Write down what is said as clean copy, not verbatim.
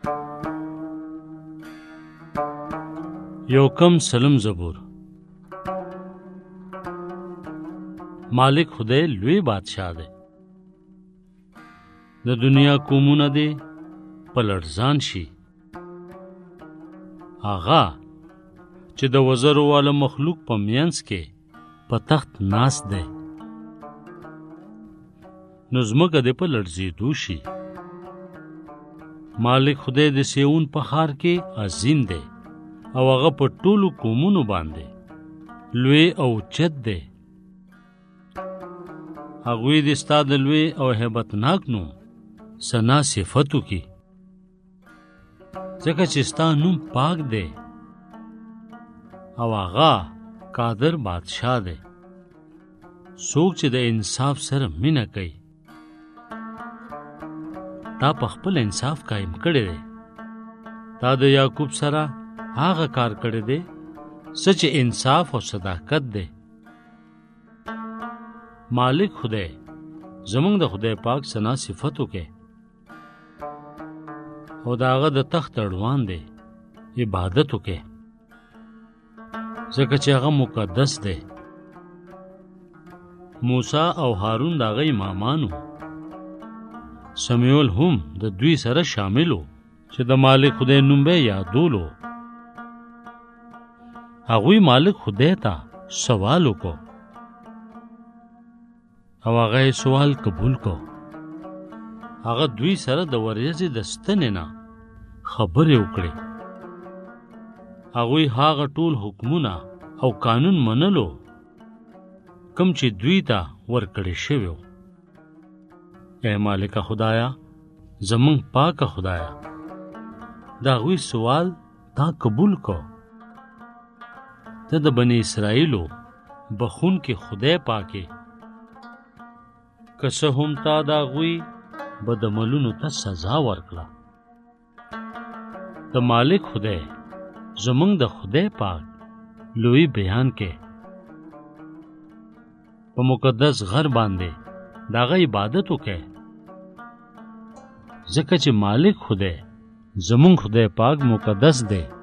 یوکم سلم زبور. مالک خدای لوی بادشاہ دی. د دنیا کومونه دی پلړزان شي. آغا چې د وزرو والا مخلوق په مینس کې په تخت ناس دی. نو زمکه دی په لړزېدو شي. مالک خدای د سیون په ښار کې عظیم دی او هغه په ټولو قومونو باندې لوی او چت دی. هغوی د ستا د لوی او هیبتناک نوم ثنا صفتو کی، ځکه چې ستا نوم پاک دی او هغه قادر بادشاہ دی. څوک چې د انصاف سره مینه کوي تا په خپل انصاف قائم کړی دی. تا د یعقوب سره هغه کار کړی دی څه چې انصاف او صداقت دی. مالک خدای زمونږ د خدای پاک ثنا صفتو کې او د هغه د تخت اړوان دی عبادتو کې، ځکه چې هغه مقدس دی. موسی او هارون د هغه امامانو. سمیول هم د دوی سره شاملو چې د مالک خدای نوم به یادولو. هغوی مالک خدای ته سوال وکړو او هغه سوال قبول کو. هغه دوی سره د ورځې د ستنې نه خبرې وکړې. هغوی هغه ټول حکمونه او قانون منلو کوم چې دوی ته ورکړی شوی. اے مالک خدایا، زمونږ پاک خدایا، د هغوی سوال تا قبول کو. ته د بنی اسرائیلو بخون کې خدای پاکې، که څه هم تا د هغوی بدعملونو ته سزا ورکړه. د مالک خدای زمونږ د خدای پاک لوی بیان کې په مقدس غر باندې د هغه عبادت وکړه، ځکه چې مالک خدای زمونږ خدای پاک مقدس دی.